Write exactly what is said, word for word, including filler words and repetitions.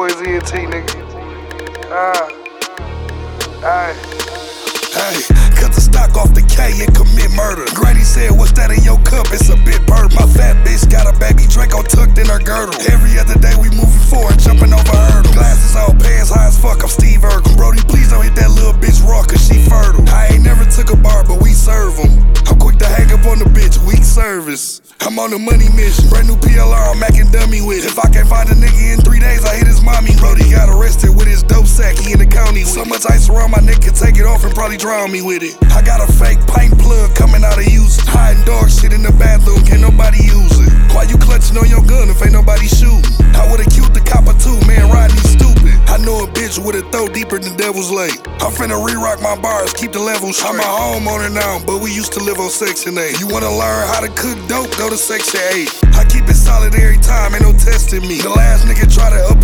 boys E N T, nigga. Ah. Aye. Hey, cut the stock off the K and commit murder. Granny said, what's that in your cup? It's a bit purple. My fat bitch got a baby Draco tucked in her girdle. Every other day we moving forward, jumping over hurdles. Glasses on, pants high as fuck, I'm Steve Urkel. Brody, please don't hit that little bitch raw, cause she fertile. I ain't never took a bar, but we serve them. I'm quick to hang up on the bitch, weak service. I'm on the money mission, brand new P L R, I'm macking dummy with. If I can't find a nigga in three days, I hit his mommy. Brody got arrested with his dope sack, he in the county with. So much ice around my neck, could take it off and probably drown me with it. I got a fake paint plug coming out of use. Hiding dog shit in the bathroom, can't nobody use it. Why you clutching on your gun if ain't nobody shooting? I would've killed the copper too, man, Rodney stupid. I know a bitch with a throw deeper than Devil's Lake. I'm finna re-rock my bars, keep the level straight. I'm a homeowner now, but we used to live on Section eight. You wanna learn how to cook dope, go to Section eight. I keep it solid every time, ain't no testing me. The last nigga try to up